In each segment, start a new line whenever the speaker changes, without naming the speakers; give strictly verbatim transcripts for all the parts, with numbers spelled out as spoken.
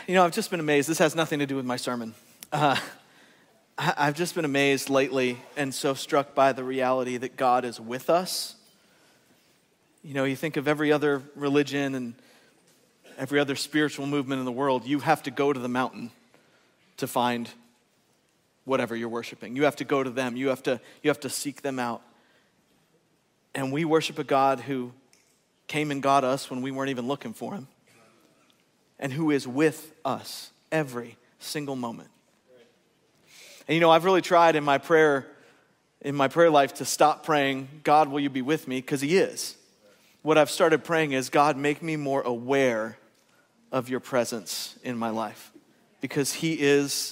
You know, I've just been amazed. This has nothing to do with my sermon. Uh, I've just been amazed lately and so struck by the reality that God is with us. You know, you think of every other religion and every other spiritual movement in the world, you have to go to the mountain to find whatever you're worshiping. You have to go to them. You have to, you have to seek them out. And we worship a God who came and got us when we weren't even looking for him, and who is with us every single moment. And you know, I've really tried in my prayer, in my prayer life to stop praying, God, will you be with me? Because he is. What I've started praying is, God, make me more aware of your presence in my life. Because he is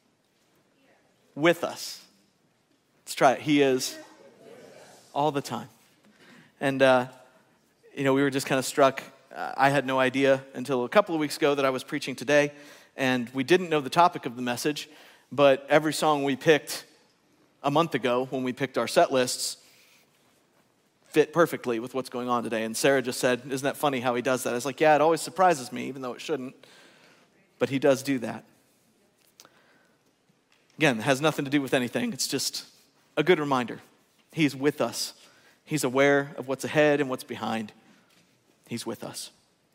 with us. Let's try it. He is all the time. And, uh, you know, we were just kind of struck. Uh, I had no idea until a couple of weeks ago that I was preaching today. And we didn't know the topic of the message. But every song we picked a month ago when we picked our set lists fit perfectly with what's going on today. And Sarah just said, isn't that funny how he does that? I was like, yeah, it always surprises me, even though it shouldn't. But he does do that. Again, it has nothing to do with anything. It's just a good reminder. He's with us. He's aware of what's ahead and what's behind. He's with us.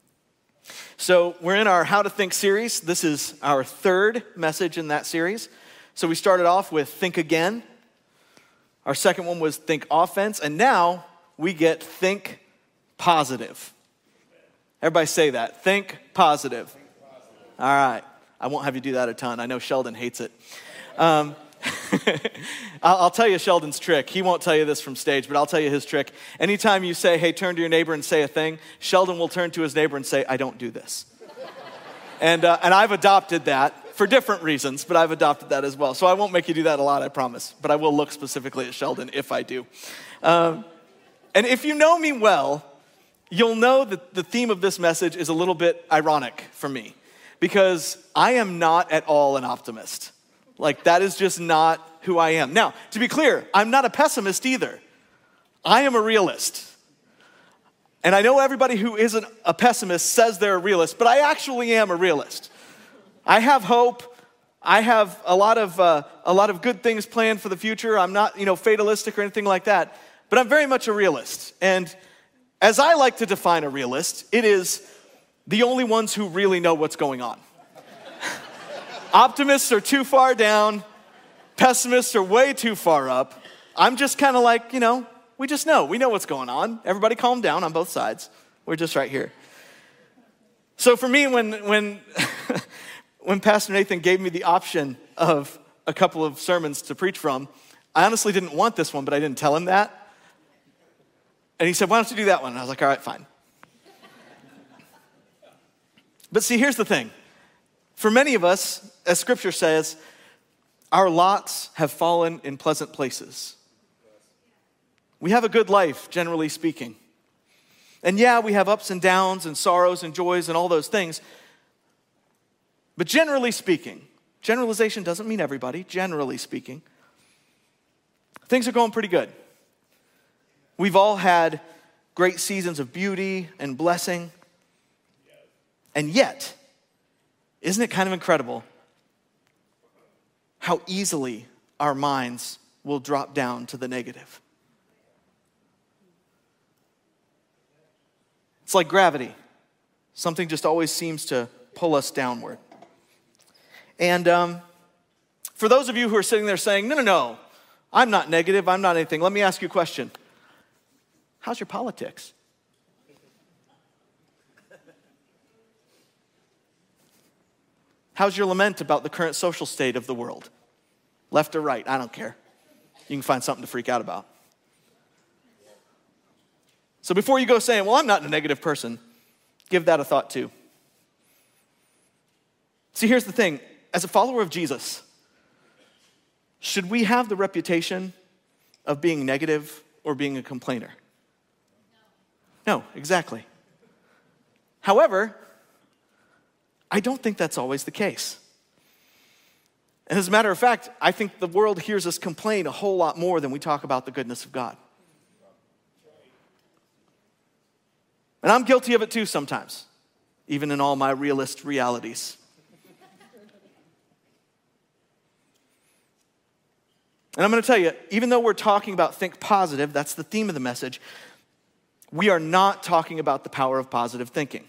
So we're in our How to Think series. This is our third message in that series. So we started off with Think Again. Our second one was Think Offense. And now we get Think Positive. Everybody say that. Think positive. Think positive. All right. I won't have you do that a ton. I know Sheldon hates it. Um, I'll, I'll tell you Sheldon's trick. He won't tell you this from stage, but I'll tell you his trick. Anytime you say, hey, turn to your neighbor and say a thing, Sheldon will turn to his neighbor and say, I don't do this. and uh, and I've adopted that for different reasons, but I've adopted that as well. So I won't make you do that a lot, I promise. But I will look specifically at Sheldon if I do. Um, and if you know me well, you'll know that the theme of this message is a little bit ironic for me, because I am not at all an optimist. Like, that is just not who I am. Now, to be clear, I'm not a pessimist either. I am a realist. And I know everybody who isn't a pessimist says they're a realist, but I actually am a realist. I have hope. I have a lot of uh, a lot of good things planned for the future. I'm not, you know, fatalistic or anything like that, but I'm very much a realist. And as I like to define a realist, it is the only ones who really know what's going on. Optimists are too far down. Pessimists are way too far up. I'm just kind of like, you know, we just know. We know what's going on. Everybody calm down on both sides. We're just right here. So for me, when when when Pastor Nathan gave me the option of a couple of sermons to preach from, I honestly didn't want this one, but I didn't tell him that. And he said, why don't you do that one? And I was like, all right, fine. But see, here's the thing. For many of us, as Scripture says, our lots have fallen in pleasant places. We have a good life, generally speaking. And yeah, we have ups and downs and sorrows and joys and all those things. But generally speaking, generalization doesn't mean everybody, generally speaking, things are going pretty good. We've all had great seasons of beauty and blessing. And yet, isn't it kind of incredible how easily our minds will drop down to the negative? It's like gravity. Something just always seems to pull us downward. And um, for those of you who are sitting there saying, no, no, no, I'm not negative, I'm not anything, let me ask you a question. How's your politics? How's your lament about the current social state of the world? Left or right, I don't care. You can find something to freak out about. So before you go saying, well, I'm not a negative person, give that a thought too. See, here's the thing. As a follower of Jesus, should we have the reputation of being negative or being a complainer? No, exactly. However, I don't think that's always the case. And as a matter of fact, I think the world hears us complain a whole lot more than we talk about the goodness of God. And I'm guilty of it too sometimes, even in all my realist realities. And I'm going to tell you, even though we're talking about think positive, that's the theme of the message, we are not talking about the power of positive thinking.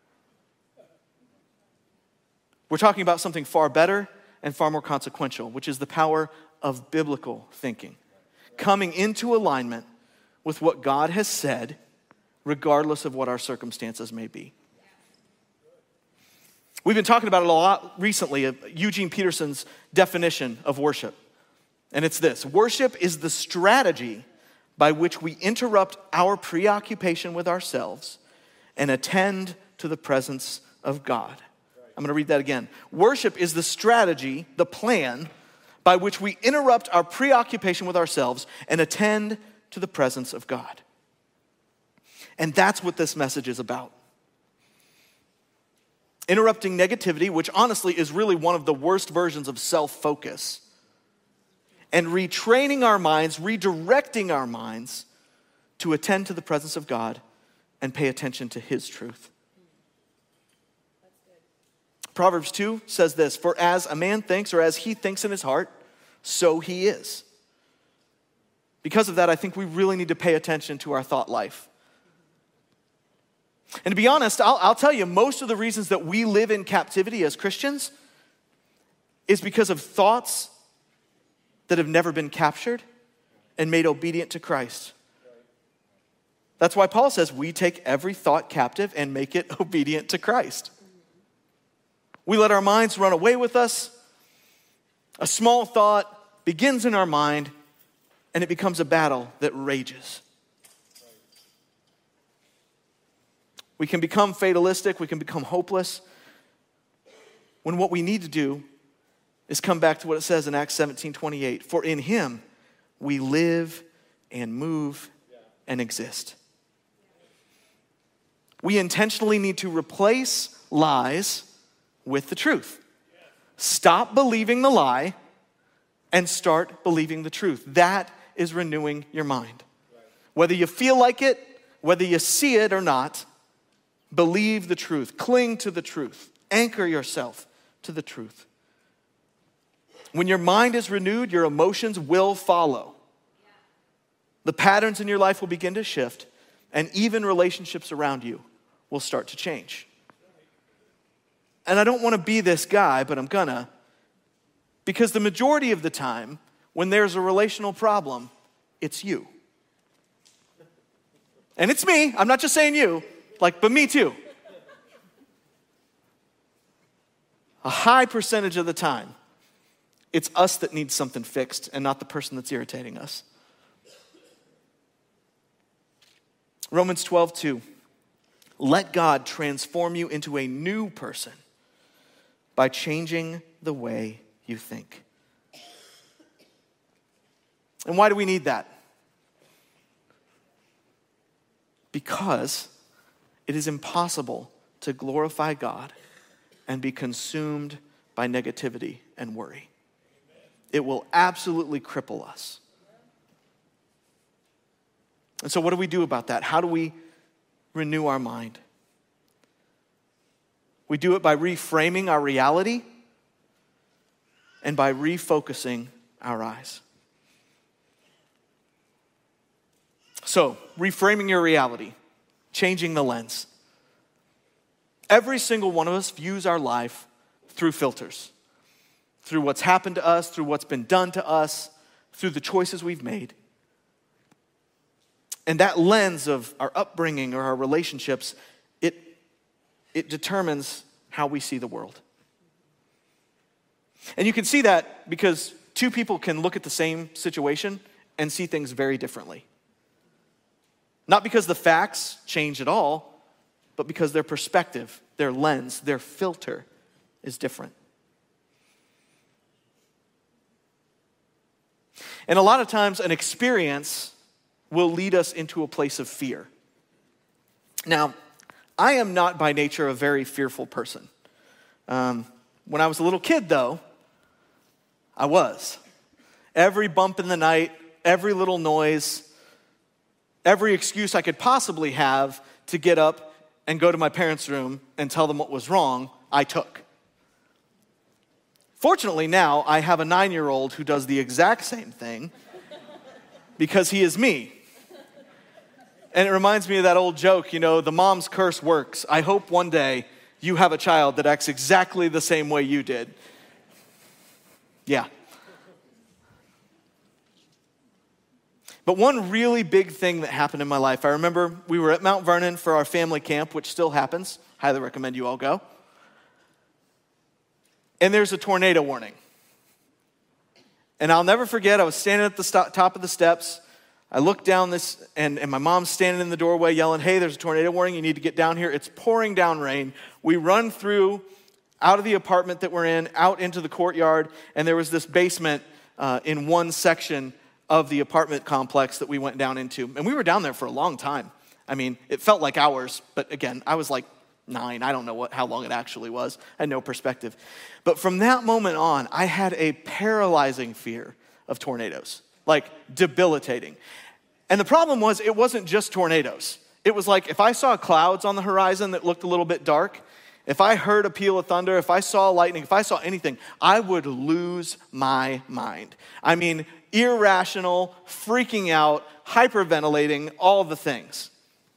We're talking about something far better and far more consequential, which is the power of biblical thinking. Coming into alignment with what God has said, regardless of what our circumstances may be. We've been talking about it a lot recently, of Eugene Peterson's definition of worship. And it's this: worship is the strategy by which we interrupt our preoccupation with ourselves and attend to the presence of God. I'm going to read that again. Worship is the strategy, the plan, by which we interrupt our preoccupation with ourselves and attend to the presence of God. And that's what this message is about. Interrupting negativity, which honestly is really one of the worst versions of self-focus, and retraining our minds, redirecting our minds to attend to the presence of God and pay attention to His truth. Proverbs two says this: for as a man thinks, or as he thinks in his heart, so he is. Because of that, I think we really need to pay attention to our thought life. And to be honest, I'll, I'll tell you, most of the reasons that we live in captivity as Christians is because of thoughts that have never been captured and made obedient to Christ. That's why Paul says we take every thought captive and make it obedient to Christ. We let our minds run away with us. A small thought begins in our mind, and it becomes a battle that rages. We can become fatalistic. We can become hopeless, when what we need to do is come back to what it says in Acts seventeen twenty-eight. For in Him we live and move and exist. We intentionally need to replace lies with the truth. Stop believing the lie and start believing the truth. That is renewing your mind. Whether you feel like it, whether you see it or not, believe the truth. Cling to the truth. Anchor yourself to the truth. When your mind is renewed, your emotions will follow. The patterns in your life will begin to shift, and even relationships around you will start to change. And I don't want to be this guy, but I'm gonna. Because the majority of the time, when there's a relational problem, it's you. And it's me. I'm not just saying you, like, but me too. A high percentage of the time, it's us that needs something fixed and not the person that's irritating us. Romans twelve two. Let God transform you into a new person by changing the way you think. And why do we need that? Because it is impossible to glorify God and be consumed by negativity and worry. It will absolutely cripple us. And so what do we do about that? How do we renew our mind? We do it by reframing our reality and by refocusing our eyes. So, reframing your reality, changing the lens. Every single one of us views our life through filters, through what's happened to us, through what's been done to us, through the choices we've made. And that lens of our upbringing or our relationships, it, it determines how we see the world. And you can see that because two people can look at the same situation and see things very differently. Not because the facts change at all, but because their perspective, their lens, their filter is different. And a lot of times an experience will lead us into a place of fear. Now, I am not by nature a very fearful person. Um, when I was a little kid, though, I was. Every bump in the night, every little noise, every excuse I could possibly have to get up and go to my parents' room and tell them what was wrong, I took. Fortunately, now I have a nine-year-old who does the exact same thing because he is me. And it reminds me of that old joke, you know, the mom's curse works. I hope one day you have a child that acts exactly the same way you did. Yeah. But one really big thing that happened in my life, I remember we were at Mount Vernon for our family camp, which still happens. Highly recommend you all go. And there's a tornado warning. And I'll never forget, I was standing at the st- top of the steps. I looked down this, and, and my mom's standing in the doorway yelling, hey, there's a tornado warning. You need to get down here. It's pouring down rain. We run through out of the apartment that we're in, out into the courtyard, and there was this basement uh, in one section of the apartment complex that we went down into. And we were down there for a long time. I mean, it felt like hours, but again, I was like nine. I don't know what how long it actually was. I had no perspective. But from that moment on, I had a paralyzing fear of tornadoes, like debilitating. And the problem was, it wasn't just tornadoes. It was like if I saw clouds on the horizon that looked a little bit dark, if I heard a peal of thunder, if I saw lightning, if I saw anything, I would lose my mind. I mean, irrational, freaking out, hyperventilating, all the things.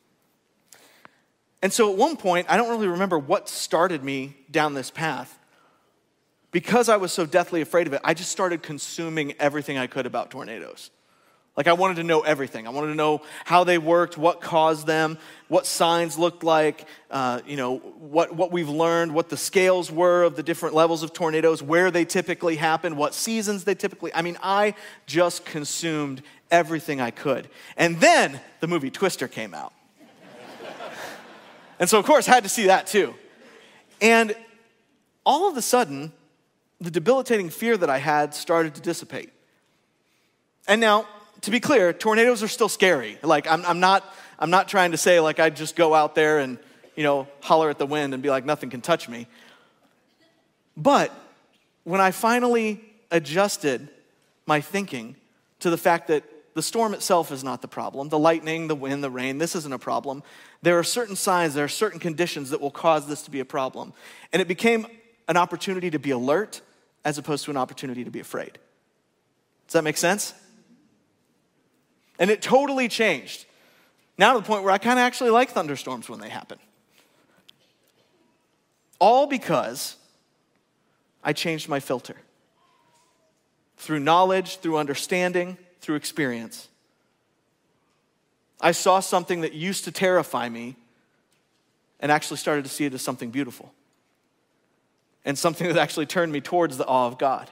And so at one point, I don't really remember what started me down this path. Because I was so deathly afraid of it, I just started consuming everything I could about tornadoes. Like I wanted to know everything. I wanted to know how they worked, what caused them, what signs looked like, uh, you know, what, what we've learned, what the scales were of the different levels of tornadoes, where they typically happen, what seasons they typically, I mean, I just consumed everything I could. And then the movie Twister came out. And so, of course, I had to see that too. And all of a sudden, the debilitating fear that I had started to dissipate. And now, to be clear, tornadoes are still scary. Like, I'm, I'm not, I'm not trying to say like I just go out there and, you know, holler at the wind and be like, nothing can touch me. But when I finally adjusted my thinking to the fact that the storm itself is not the problem, the lightning, the wind, the rain, this isn't a problem. There are certain signs, there are certain conditions that will cause this to be a problem. And it became an opportunity to be alert as opposed to an opportunity to be afraid. Does that make sense? And it totally changed. Now to the point where I kind of actually like thunderstorms when they happen. All because I changed my filter. Through knowledge, through understanding, through experience. I saw something that used to terrify me and actually started to see it as something beautiful. And something that actually turned me towards the awe of God.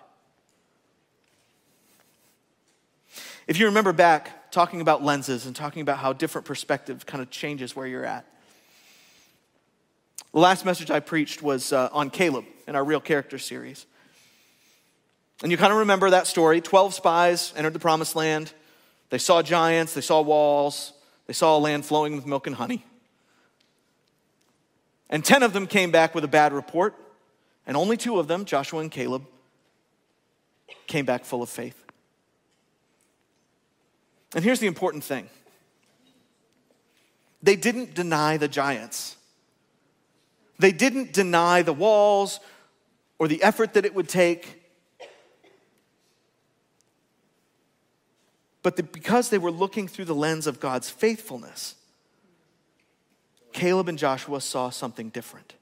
If you remember back, talking about lenses and talking about how different perspective kind of changes where you're at. The last message I preached was uh, on Caleb in our Real Character series. And you kind of remember that story. Twelve spies entered the promised land. They saw giants, they saw walls, they saw a land flowing with milk and honey. And ten of them came back with a bad report. And only two of them, Joshua and Caleb, came back full of faith. And here's the important thing. They didn't deny the giants. They didn't deny the walls or the effort that it would take. But the, because they were looking through the lens of God's faithfulness, Caleb and Joshua saw something different.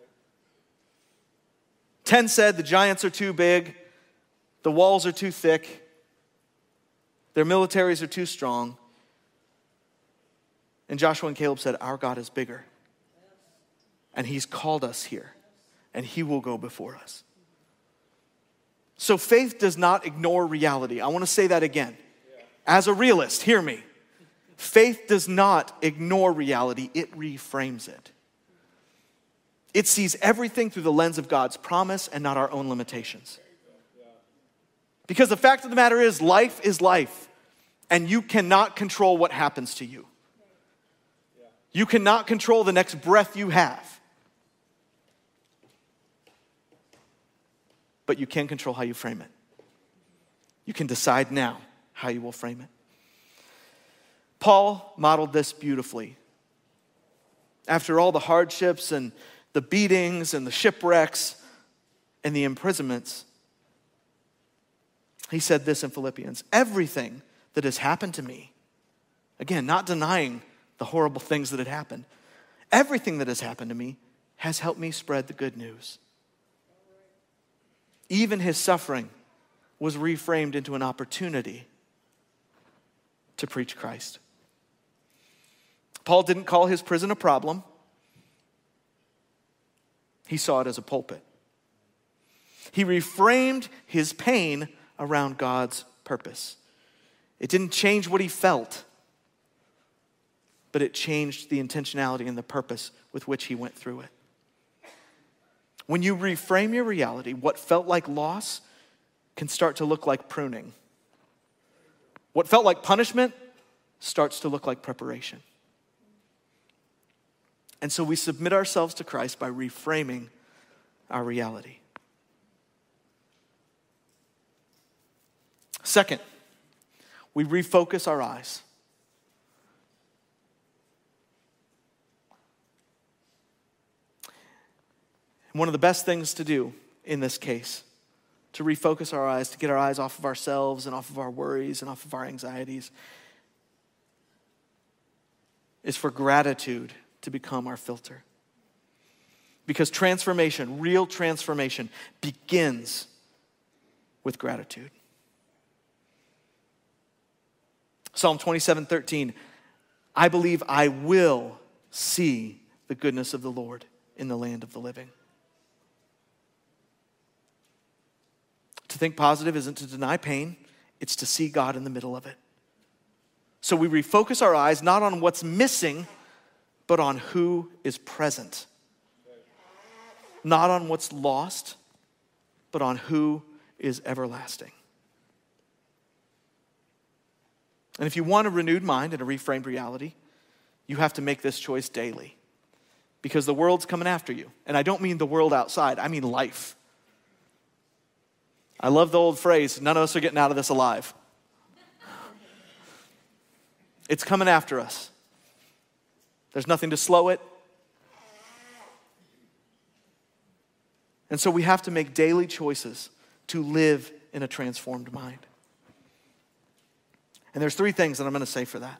Ten said the giants are too big, the walls are too thick, their militaries are too strong. And Joshua and Caleb said, our God is bigger. And he's called us here, and he will go before us. So faith does not ignore reality. I want to say that again. As a realist, hear me. Faith does not ignore reality, it reframes it. It sees everything through the lens of God's promise and not our own limitations. Because the fact of the matter is, life is life, and you cannot control what happens to you. You cannot control the next breath you have. But you can control how you frame it. You can decide now how you will frame it. Paul modeled this beautifully. After all the hardships and the beatings and the shipwrecks and the imprisonments, He said this in Philippians, everything that has happened to me, again, not denying the horrible things that had happened, everything that has happened to me has helped me spread the good news. Even his suffering was reframed into an opportunity to preach Christ. Paul didn't call his prison a problem. He saw it as a pulpit. He reframed his pain around God's purpose. It didn't change what he felt, but it changed the intentionality and the purpose with which he went through it. When you reframe your reality, what felt like loss can start to look like pruning. What felt like punishment starts to look like preparation. And so we submit ourselves to Christ by reframing our reality. Second, we refocus our eyes. One of the best things to do in this case, to refocus our eyes, to get our eyes off of ourselves and off of our worries and off of our anxieties, is for gratitude to become our filter. Because transformation, real transformation, begins with gratitude. Psalm twenty-seven thirteen, I believe I will see the goodness of the Lord in the land of the living. To think positive isn't to deny pain, it's to see God in the middle of it. So we refocus our eyes not on what's missing, but on who is present. Not on what's lost, but on who is everlasting. And if you want a renewed mind and a reframed reality, you have to make this choice daily. Because the world's coming after you. And I don't mean the world outside, I mean life. I love the old phrase, none of us are getting out of this alive. It's coming after us. There's nothing to slow it. And so we have to make daily choices to live in a transformed mind. And there's three things that I'm going to say for that.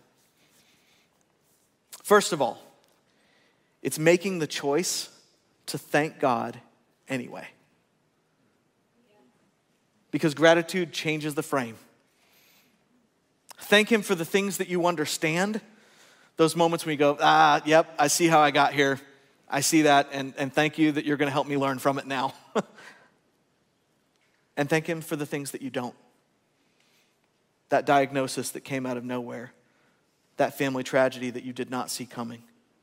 First of all, it's making the choice to thank God anyway. Because gratitude changes the frame. Thank him for the things that you understand. Those moments when you go, ah, yep, I see how I got here. I see that, and, and thank you that you're going to help me learn from it now. And thank him for the things that you don't. That diagnosis that came out of nowhere. That family tragedy that you did not see coming.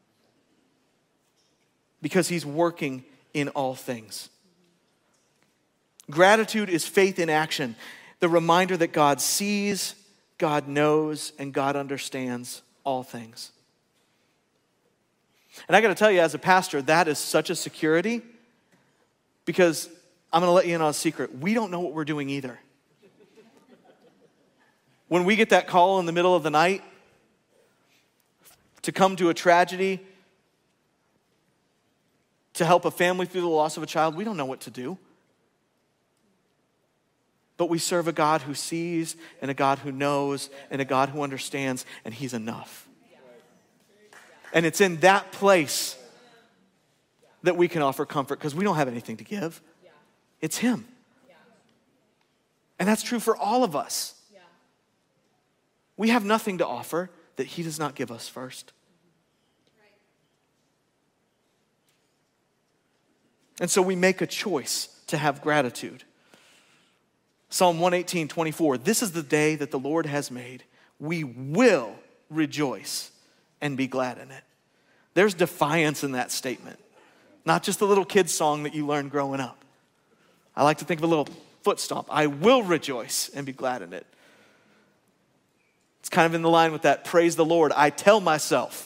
Because he's working in all things. Gratitude is faith in action. The reminder that God sees, God knows, and God understands all things. And I got to tell you, as a pastor, that is such a security, because I'm going to let you in on a secret. We don't know what we're doing either. When we get that call in the middle of the night to come to a tragedy, to help a family through the loss of a child, we don't know what to do. But we serve a God who sees, and a God who knows, and a God who understands, and he's enough. And it's in that place that we can offer comfort, because we don't have anything to give. It's him. And that's true for all of us. We have nothing to offer that he does not give us first. And so we make a choice to have gratitude. Psalm one eighteen, twenty-four, this is the day that the Lord has made. We will rejoice and be glad in it. There's defiance in that statement. Not just the little kid's song that you learned growing up. I like to think of a little foot stomp. I will rejoice and be glad in it. It's kind of in the line with that, praise the Lord, I tell myself.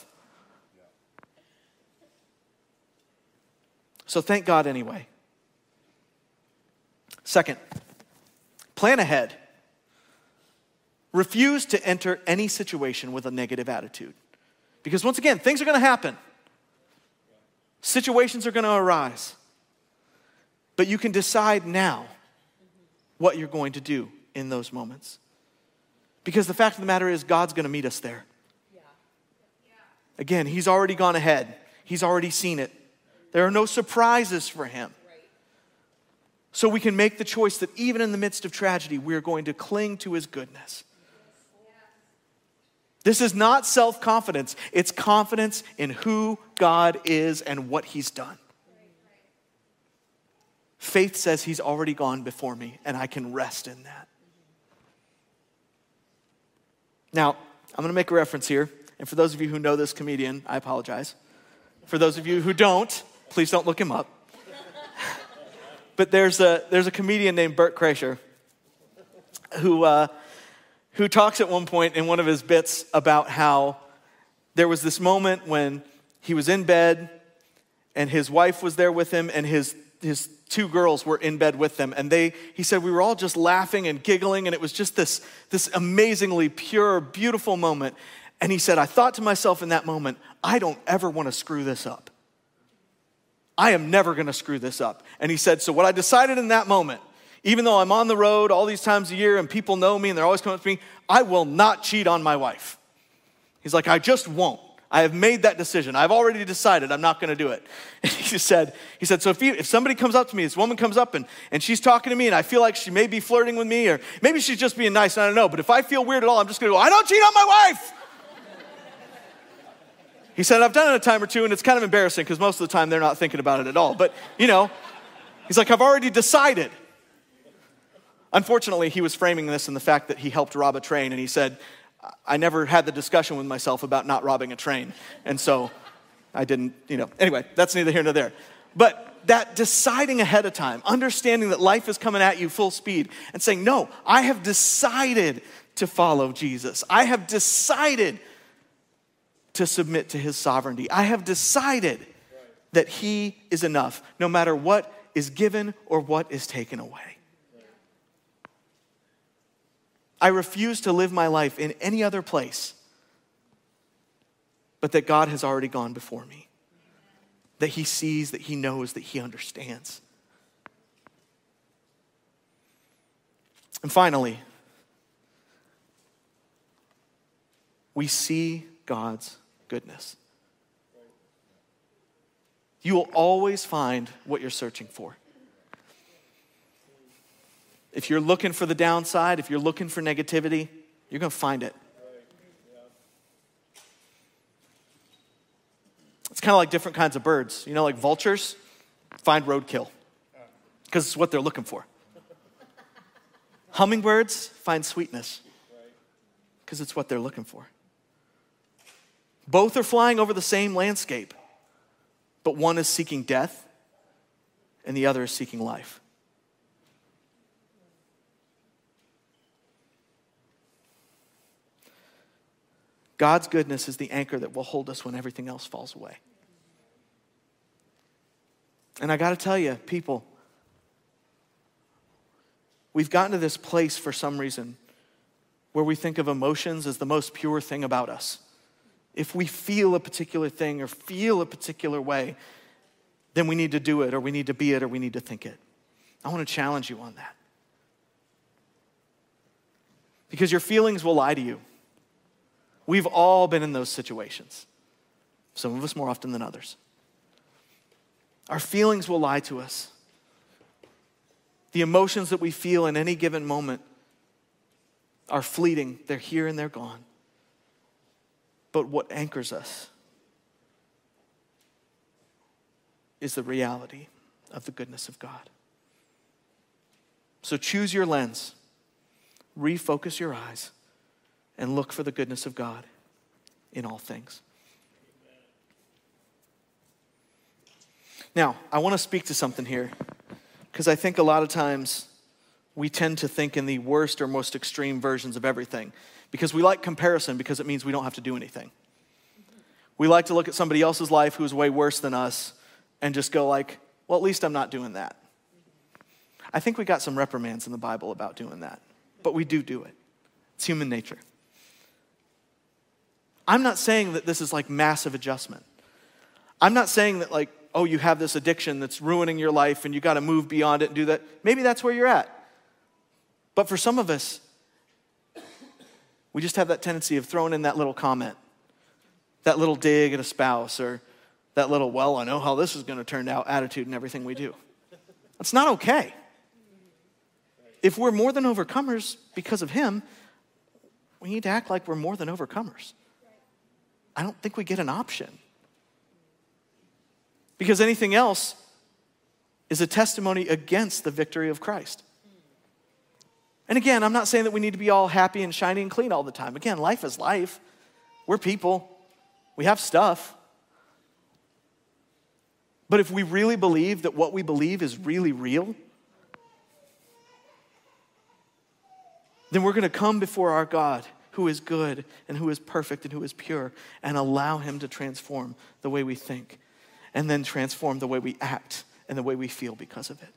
So thank God anyway. Second, plan ahead. Refuse to enter any situation with a negative attitude. Because once again, things are going to happen. Situations are going to arise. But you can decide now what you're going to do in those moments. Because the fact of the matter is, God's going to meet us there.
Yeah. Yeah.
Again, he's already gone ahead. He's already seen it. There are no surprises for him.
Right.
So we can make the choice that even in the midst of tragedy, we are going to cling to his goodness. This is not self-confidence. It's confidence in who God is and what he's done. Faith says he's already gone before me, and I can rest in that. Now, I'm going to make a reference here, and for those of you who know this comedian, I apologize. For those of you who don't, please don't look him up. But there's a there's a comedian named Bert Kreischer who uh, who talks at one point in one of his bits about how there was this moment when he was in bed and his wife was there with him and his his two girls were in bed with them, and they he said we were all just laughing and giggling, and it was just this this amazingly pure, beautiful moment. And he said, I thought to myself in that moment, I don't ever want to screw this up. I am never going to screw this up. And he said, so what I decided in that moment, even though I'm on the road all these times a year and people know me and they're always coming up to me, I will not cheat on my wife. He's like, I just won't. I have made that decision. I've already decided I'm not going to do it. And he said, he said, so if, you, if somebody comes up to me, this woman comes up and, and she's talking to me and I feel like she may be flirting with me or maybe she's just being nice, I don't know. But if I feel weird at all, I'm just going to go, I don't cheat on my wife. He said, I've done it a time or two, and it's kind of embarrassing because most of the time they're not thinking about it at all. But, you know, he's like, I've already decided. Unfortunately, he was framing this in the fact that he helped rob a train, and he said, I never had the discussion with myself about not robbing a train. And so I didn't, you know, anyway, that's neither here nor there. But that deciding ahead of time, understanding that life is coming at you full speed, and saying, no, I have decided to follow Jesus. I have decided to submit to his sovereignty. I have decided that he is enough, no matter what is given or what is taken away. I refuse to live my life in any other place but that God has already gone before me, that he sees, that he knows, that he understands. And finally, we see God's goodness. You will always find what you're searching for. If you're looking for the downside, if you're looking for negativity, you're going to find it. It's kind of like different kinds of birds. You know, like vultures find roadkill because it's what they're looking for. Hummingbirds find sweetness because it's what they're looking for. Both are flying over the same landscape, but one is seeking death and the other is seeking life. God's goodness is the anchor that will hold us when everything else falls away. And I got to tell you, people, we've gotten to this place for some reason where we think of emotions as the most pure thing about us. If we feel a particular thing or feel a particular way, then we need to do it or we need to be it or we need to think it. I want to challenge you on that. Because your feelings will lie to you. We've all been in those situations. Some of us more often than others. Our feelings will lie to us. The emotions that we feel in any given moment are fleeting. They're here and they're gone. But what anchors us is the reality of the goodness of God. So choose your lens, refocus your eyes, and look for the goodness of God in all things. Now, I want to speak to something here because I think a lot of times we tend to think in the worst or most extreme versions of everything. Because we like comparison because it means we don't have to do anything. We like to look at somebody else's life who's way worse than us and just go like, well, at least I'm not doing that. I think we got some reprimands in the Bible about doing that. But we do do it. It's human nature. I'm not saying that this is like massive adjustment. I'm not saying that like, oh, you have this addiction that's ruining your life and you got to move beyond it and do that. Maybe that's where you're at. But for some of us, we just have that tendency of throwing in that little comment, that little dig at a spouse, or that little, well, I know how this is going to turn out attitude in everything we do. That's not okay. If we're more than overcomers because of him, we need to act like we're more than overcomers. I don't think we get an option. Because anything else is a testimony against the victory of Christ. And again, I'm not saying that we need to be all happy and shiny and clean all the time. Again, life is life. We're people. We have stuff. But if we really believe that what we believe is really real, then we're going to come before our God, who is good and who is perfect and who is pure, and allow him to transform the way we think, and then transform the way we act and the way we feel because of it.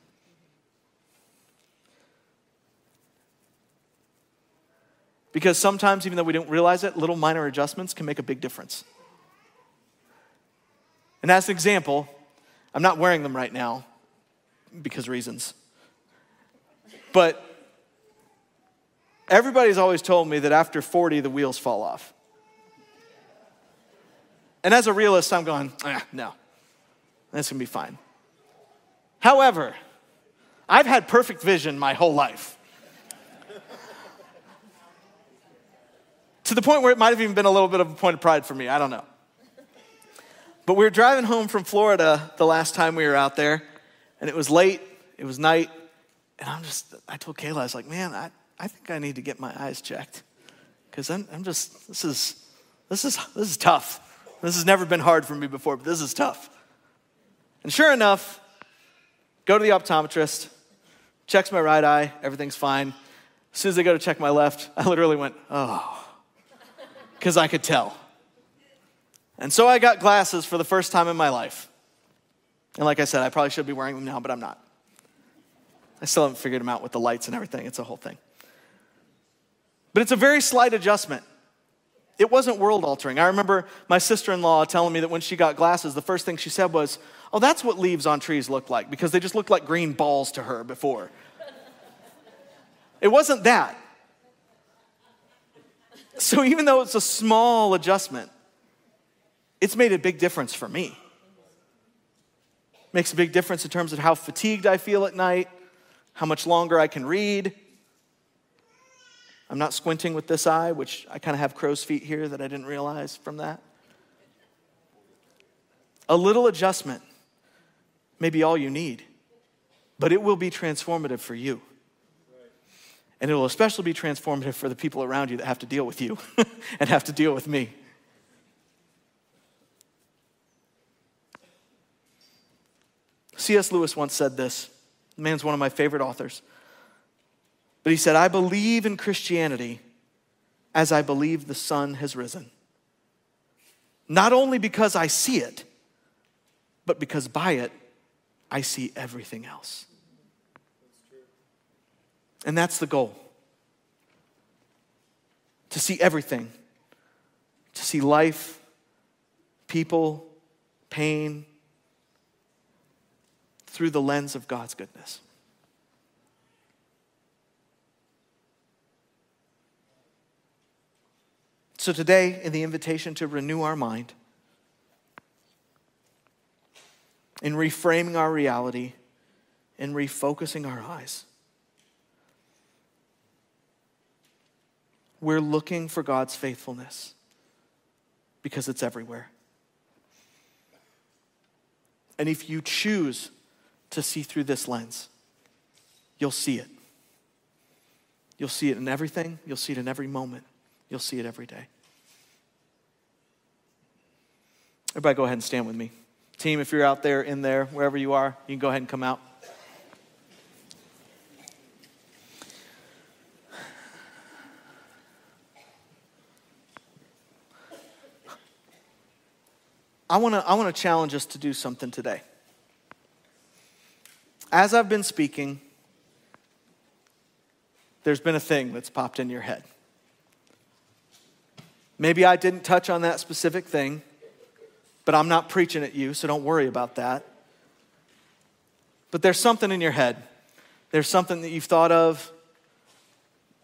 Because sometimes, even though we don't realize it, little minor adjustments can make a big difference. And as an example, I'm not wearing them right now because reasons. But everybody's always told me that after forty, the wheels fall off. And as a realist, I'm going, eh, no, that's going to be fine. However, I've had perfect vision my whole life. To the point where it might have even been a little bit of a point of pride for me. I don't know. But we were driving home from Florida the last time we were out there, and it was late, it was night, and I'm just, I told Kayla, I was like, man, I, I think I need to get my eyes checked. Because I'm, I'm just, this is, this is, this is tough. This has never been hard for me before, but this is tough. And sure enough, go to the optometrist, checks my right eye, everything's fine. As soon as I go to check my left, I literally went, oh. Because I could tell. And so I got glasses for the first time in my life. And like I said, I probably should be wearing them now, but I'm not. I still haven't figured them out with the lights and everything. It's a whole thing. But it's a very slight adjustment. It wasn't world altering. I remember my sister-in-law telling me that when she got glasses, the first thing she said was, oh, that's what leaves on trees look like, because they just looked like green balls to her before. It wasn't that. So even though it's a small adjustment, it's made a big difference for me. Makes a big difference in terms of how fatigued I feel at night, how much longer I can read. I'm not squinting with this eye, which I kind of have crow's feet here that I didn't realize from that. A little adjustment may be all you need, but it will be transformative for you. And it will especially be transformative for the people around you that have to deal with you and have to deal with me. C S Lewis once said this. The man's one of my favorite authors. But he said, I believe in Christianity as I believe the sun has risen. Not only because I see it, but because by it, I see everything else. And that's the goal. To see everything. To see life, people, pain, through the lens of God's goodness. So today, in the invitation to renew our mind, in reframing our reality, in refocusing our eyes, we're looking for God's faithfulness because it's everywhere. And if you choose to see through this lens, you'll see it. You'll see it in everything. You'll see it in every moment. You'll see it every day. Everybody go ahead and stand with me. Team, if you're out there, in there, wherever you are, you can go ahead and come out. I want to I want to challenge us to do something today. As I've been speaking, there's been a thing that's popped in your head. Maybe I didn't touch on that specific thing, but I'm not preaching at you, so don't worry about that. But there's something in your head. There's something that you've thought of,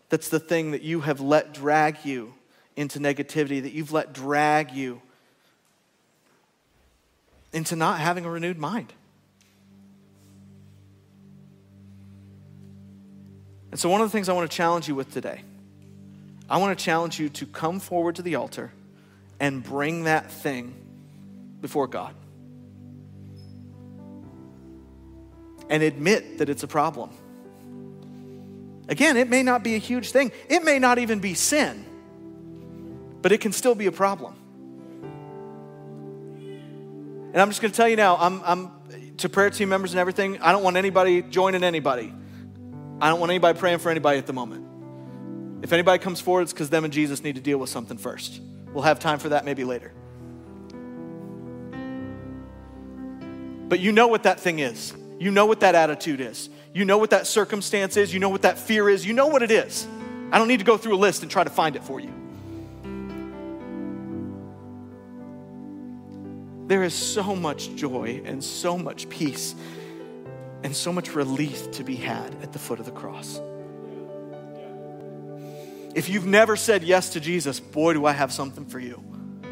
that's the thing that you have let drag you into negativity, that you've let drag you into not having a renewed mind. And so one of the things I want to challenge you with today, I want to challenge you to come forward to the altar and bring that thing before God. And admit that it's a problem. Again, it may not be a huge thing. It may not even be sin, but it can still be a problem. And I'm just going to tell you now, I'm, I'm to prayer team members and everything, I don't want anybody joining anybody. I don't want anybody praying for anybody at the moment. If anybody comes forward, it's because them and Jesus need to deal with something first. We'll have time for that maybe later. But you know what that thing is. You know what that attitude is. You know what that circumstance is. You know what that fear is. You know what it is. I don't need to go through a list and try to find it for you. There is so much joy and so much peace and so much relief to be had at the foot of the cross. If you've never said yes to Jesus, boy, do I have something for you.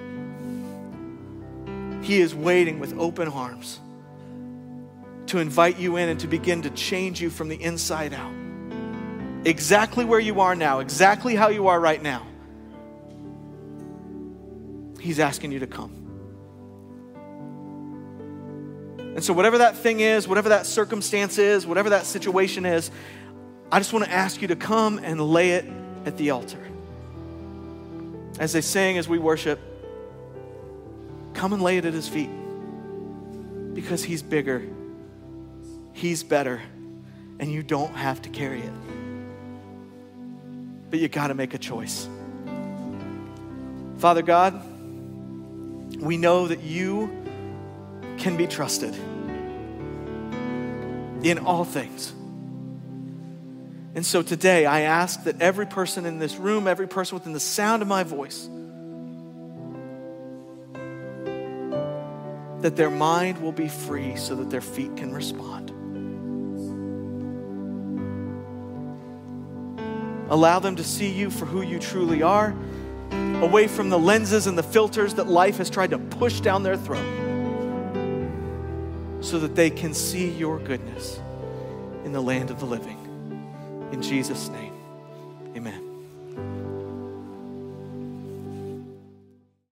He is waiting with open arms to invite you in and to begin to change you from the inside out. Exactly where you are now, exactly how you are right now. He's asking you to come. And so whatever that thing is, whatever that circumstance is, whatever that situation is, I just want to ask you to come and lay it at the altar. As they sang as we worship, come and lay it at his feet. Because he's bigger, he's better, and you don't have to carry it. But you got to make a choice. Father God, we know that you can be trusted in all things. And so today I ask that every person in this room, every person within the sound of my voice, that their mind will be free so that their feet can respond. Allow them to see you for who you truly are, away from the lenses and the filters that life has tried to push down their throat, so that they can see your goodness in the land of the living. In Jesus' name, amen.